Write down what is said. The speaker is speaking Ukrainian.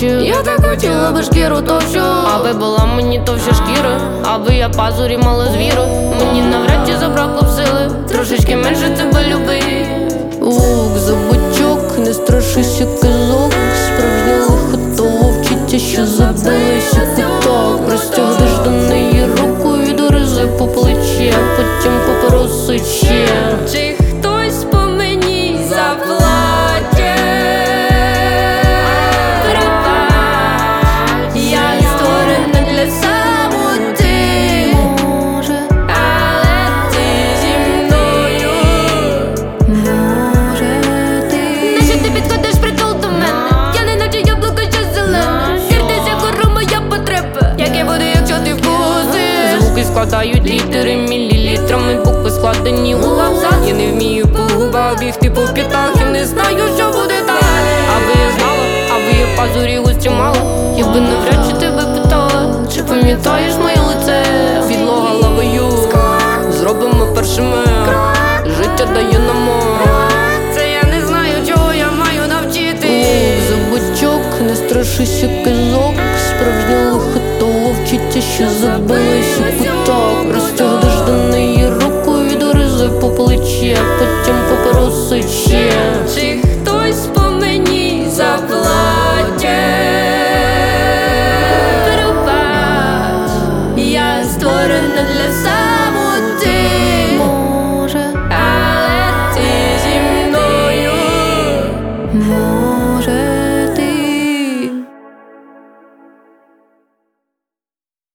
вчив. Я так хотіла би шкіру товщу, аби була мені товща шкіра, аби я пазурі мала звіру. Мені навряд чи забракло б сили трошечки менше тебе любити. Лук за бочок, не страшися казок. Справжнє лихо того вчиться, що забилися куток. Простягнеш до неї руку і дорези по плечі, а потім попросиче. Чи хтось по мені заплатє? Я створена для самоти, може, але ти зі мною. Може ти. Нащо ти підходиш притул до мене? Я не наче яблуко, що зелене. Сердися гору моя потреба. Яке буде, якщо ти вкусиш? Звуки складають літери мілілітрами, букви складені у абзац. Я не вмію по губах бігти по п'ятах і не знаю, що буде далі. Аби я знала, аби я пазурі густі мала, я би навряд чи тебе питала, чи пам'ятаєш моє лице? Підлога лавою, зробимо першими, життя дає нам. Це я не знаю, чого я маю навчити. За бочок, не страшися казок. Справжнє лихо того вчиться, що забилися куток.